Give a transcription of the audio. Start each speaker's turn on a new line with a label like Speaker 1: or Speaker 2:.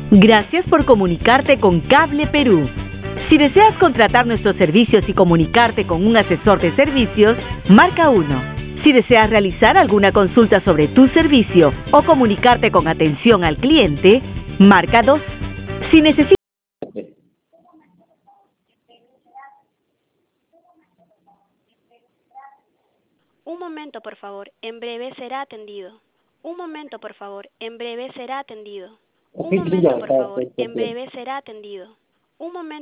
Speaker 1: Gracias por comunicarte con Cable Perú. Si deseas contratar nuestros servicios y comunicarte con un asesor de servicios, marca 1. Si deseas realizar alguna consulta sobre tu servicio o comunicarte con atención al cliente, marca 2. Si necesitas...
Speaker 2: Un momento, por favor. En breve será atendido. Un momento, por favor. En breve será atendido. Un momento, por favor. En breve será atendido. Un momento.